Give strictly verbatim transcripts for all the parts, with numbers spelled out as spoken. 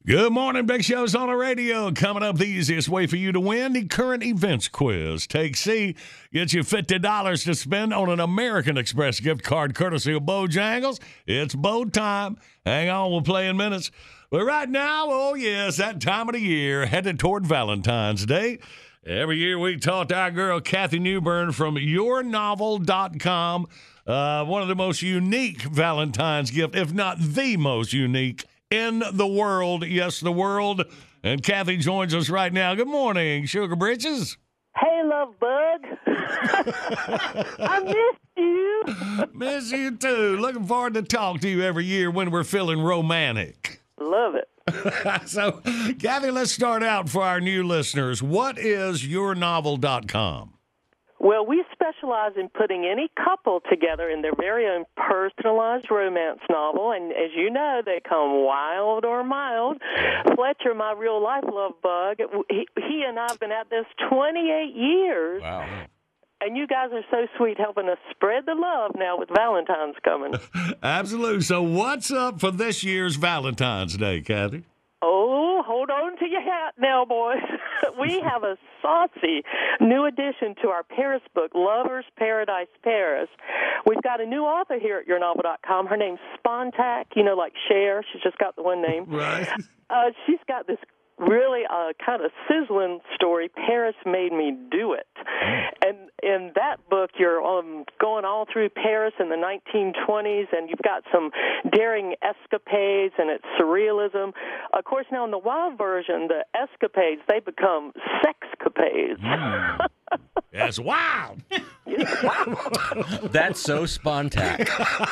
Good morning, Big Show's on the radio. Coming up, the easiest way for you to win the current events quiz. Take C, get you fifty dollars to spend on an American Express gift card courtesy of Bojangles. It's Bo time. Hang on, we'll play in minutes. But right now, oh yes, that time of the year, headed toward Valentine's Day. Every year we talk to our girl, Kathy Newbern from your novel dot com. Uh, one of the most unique Valentine's gift, if not the most unique in the world. Yes, the world. And Kathy joins us right now. Good morning, Sugar Britches. Hey, love bug. I missed you. Miss you too. Looking forward to talk to you every year when we're feeling romantic. Love it. So, Kathy, let's start out for our new listeners. What is your novel dot com? Well, we specialize in putting any couple together in their very own personalized romance novel, and as you know, they come wild or mild. Fletcher, my real-life love bug, he, he and I have been at this twenty-eight years. Wow. And you guys are so sweet helping us spread the love now with Valentine's coming. Absolutely. So what's up for this year's Valentine's Day, Kathy? Oh, hold on to your hat now, boys. We have a saucy new addition to our Paris book, Lovers Paradise Paris. We've got a new author here at your novel dot com. Her name's Spontac, you know, like Cher. She's just got the one name. Right. Uh, she's got this really uh, kind of sizzling story, Paris Made Me Do It. And in that book, you're um, going all through Paris in the nineteen twenties, and you've got some daring escapades, and it's surrealism. Of course, now in the wild version, the escapades, they become sexcapades. Mm. That's wild. That's so Spontac.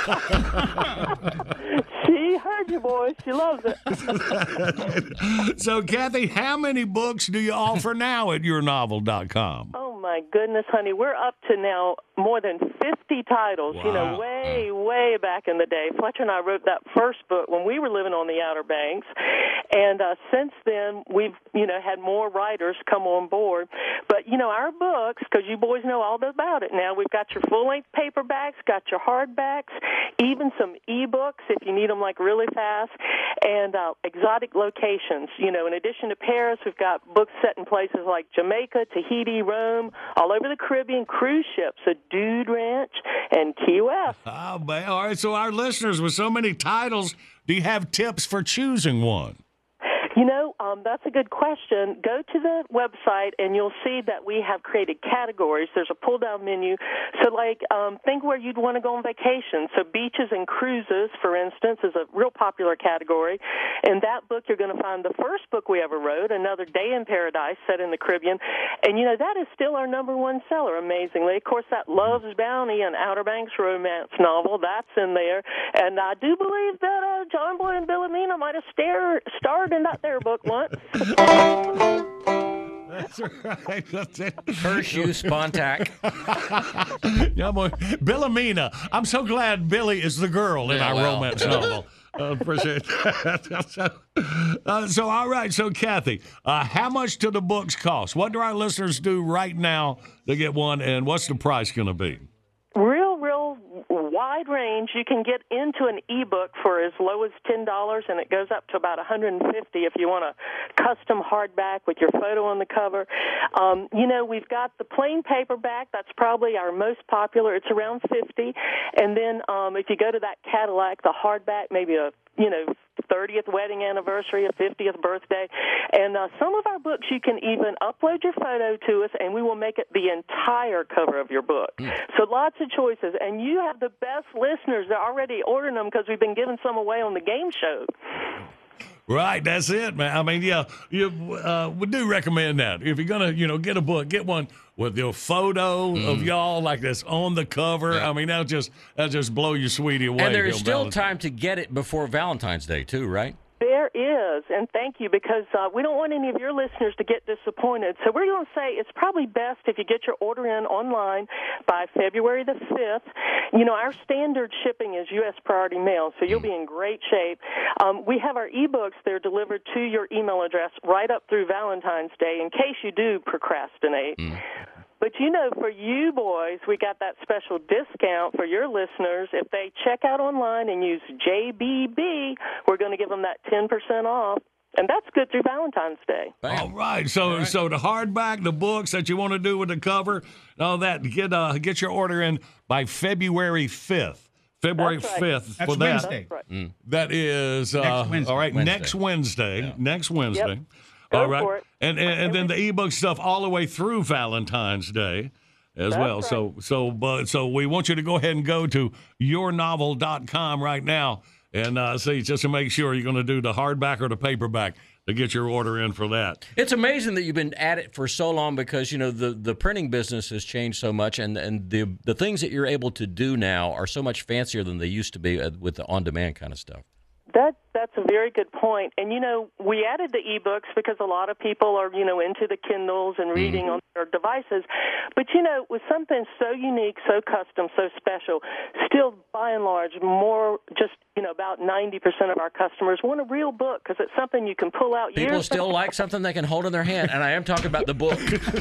She heard you, boys. She loves it. So, Kathy, how many books do you offer now at your novel dot com? Oh, my goodness, honey. We're up to now more than fifty titles, Wow. you know, way, way back in the day. Fletcher and I wrote that first book when we were living on the Outer Banks. And uh, since then, we've, you know, had more writers come on board. But, you know, our books, because you boys know all about it now, we've got your full-length paperbacks, got your hardbacks, even some e-books if you need them, like, really fast, and uh, exotic locations. You know, in addition to Paris, we've got books set in places like Jamaica, Tahiti, Rome, all over the Caribbean, cruise ships, a Dude Ranch, and Key West. Oh, man. All right, so our listeners with so many titles, do you have tips for choosing one? You know, um, that's a good question. Go to the website, and you'll see that we have created categories. There's a pull-down menu. So, like, um, think where you'd want to go on vacation. So beaches and cruises, for instance, is a real popular category. In that book, you're going to find the first book we ever wrote, Another Day in Paradise, set in the Caribbean. And, you know, that is still our number one seller, amazingly. Of course, that Love's Bounty, an Outer Banks romance novel, that's in there. And I do believe that uh, John Boy and Wilhelmina might have star- starred in that there book once. That's right. That's it. Curse you, Spontac. Yeah, boy. Billamina. I'm so glad Billy is the girl in Yeah, our well. romance novel. Uh, appreciate that. so, uh, so, all right. So, Kathy, uh, how much do the books cost? What do our listeners do right now to get one, and what's the price going to be? Real, real wide range. You can get into an ebook for as low as ten dollars, and it goes up to about one hundred fifty dollars if you want a custom hardback with your photo on the cover. Um, you know, we've got the plain paperback. That's probably our most popular. It's around fifty dollars. And then um, if you go to that Cadillac, the hardback, maybe a, you know, thirtieth wedding anniversary, a fiftieth birthday. And uh, some of our books, you can even upload your photo to us, and we will make it the entire cover of your book. Mm. So lots of choices. And you have the best listeners. They're already ordering them because we've been giving some away on the game show. Right, that's it, man. I mean, yeah, you, uh, we do recommend that. If you're going to, you know, get a book, get one with your photo mm. of y'all like this on the cover. Yeah. I mean, that'll just, that'll just blow your sweetie away. And there's still Valentine. time to get it before Valentine's Day, too, right? There is, and thank you, because uh, we don't want any of your listeners to get disappointed. So we're going to say it's probably best if you get your order in online by February the fifth. You know, our standard shipping is U S priority mail, so you'll be in great shape. Um, we have our e-books. They're delivered to your email address right up through Valentine's Day in case you do procrastinate. Mm. But, you know, for you boys, we got that special discount for your listeners. If they check out online and use J B B, we're going to give them that ten percent off. And that's good through Valentine's Day. Bam. All right. So, All right. so the hardback, the books that you want to do with the cover, all that, get uh, get your order in by February fifth. February That's right. fifth That's for that. Wednesday. That's right. That is uh, Next Wednesday. all right. Wednesday. Next Wednesday. Yeah. Next Wednesday. Yep. Go All right. for it. And, and and then the ebook stuff all the way through Valentine's Day as That's well. right. So so but so we want you to go ahead and go to your novel dot com right now and uh, see just to make sure you're going to do the hardback or the paperback to get your order in for that. It's amazing that you've been at it for so long because, you know, the, the printing business has changed so much, and, and the the things that you're able to do now are so much fancier than they used to be uh, with the on-demand kind of stuff. That that's a very good point. And you know, we added the ebooks because a lot of people are, you know, into the Kindles and reading Mm-hmm. on their devices. But you know, with something so unique, so custom, so special, still by and large, more just you know about ninety percent of our customers want a real book because it's something you can pull out. People years still like something they can hold in their hand, and I am talking about the book.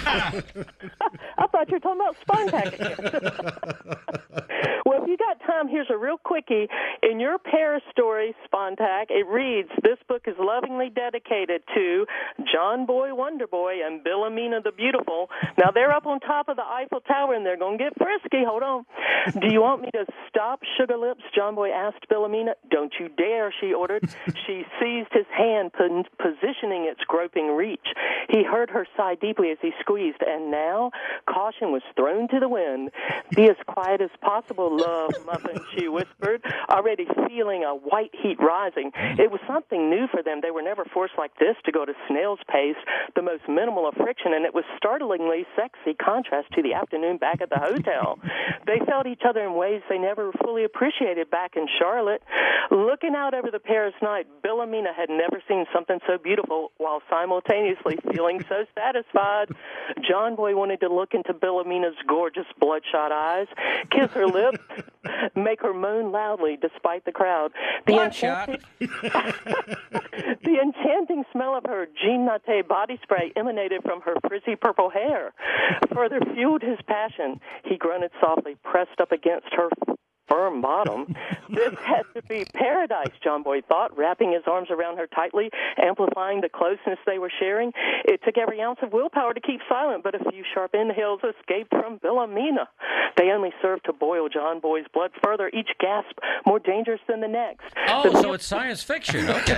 I thought you were talking about Spontac again. Well, if you got time, here's a real quickie. In your Paris story, Spontac, it reads, this book is lovingly dedicated to John Boy Wonderboy and Billamina the Beautiful. Now, they're up on top of the Eiffel Tower, and they're going to get frisky. Hold on. Do you want me to stop, Sugar Lips? John Boy asked Billamina. Don't you dare, she ordered. She seized his hand, pos- positioning its groping reach. He heard her sigh deeply as he squeezed, and now caution was thrown to the wind. Be as quiet as possible, love muffin, she whispered, already feeling a white heat rising. It was something new for them. They were never forced like this to go to snail's pace, the most minimal of friction, and it was startlingly sexy contrast to the afternoon back at the hotel. They felt each other in ways they never fully appreciated back in Charlotte. Looking out over the Paris night, Billamina had never seen something so beautiful while simultaneously feeling so satisfied. John Boy wanted to look into Billamina's gorgeous bloodshot eyes, kiss her lips, make her moan loudly despite the crowd. The Bloodshot. The enchanting smell of her Jean Naté body spray emanated from her frizzy purple hair. Further fueled his passion. He grunted softly, pressed up against her firm bottom. This had to be paradise, John Boy thought, wrapping his arms around her tightly, amplifying the closeness they were sharing. It took every ounce of willpower to keep silent, but a few sharp inhales escaped from Billamina. They only served to boil John Boy's blood further, each gasp more dangerous than the next. Oh, The so it's science fiction. Okay.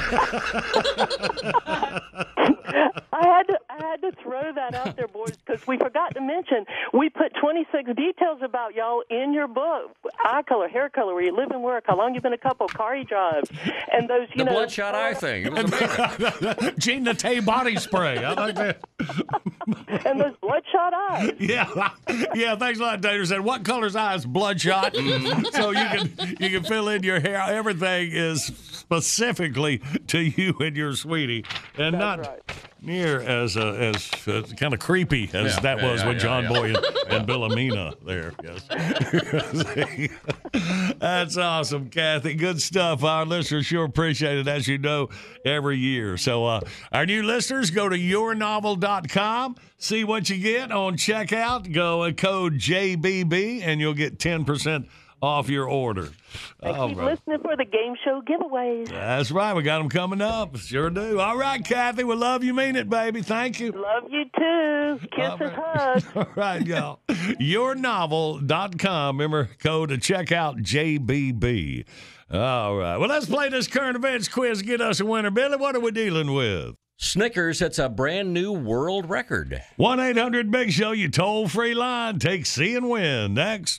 I had to I had to throw that out there, boys, because we forgot to mention we put twenty-six details about y'all in your book: eye color, hair color, where you live and work, how long you've been a couple, car you drive, and those you The know bloodshot eye thing. It was amazing. Jean Naté body spray. I like that. and those bloodshot eyes. Yeah, yeah. Thanks a lot, Tater. Said what color's eyes? Bloodshot. So you can you can fill in your hair. Everything is specifically to you and your sweetie, and not right. near as uh, as uh, kind of creepy as Yeah, that yeah, was yeah, with yeah, John yeah. Boy and, and Billamina there. Yes. That's awesome, Kathy. Good stuff. Our listeners sure appreciate it, as you know, every year. So uh, our new listeners, go to your novel dot com, see what you get on checkout. Go and code J B B, and you'll get ten percent off your order. And All keep right. listening for the game show giveaways. That's right. We got them coming up. Sure do. All right, Kathy. We love you. Mean it, baby. Thank you. Love you too. Kisses, All right. hugs. All right, y'all. your novel dot com. Remember, code to check out J B B. All right. Well, let's play this current events quiz. Get us a winner. Billy, what are we dealing with? Snickers hits a brand new world record. one eight hundred big show, you toll free line. Take C and win. Next.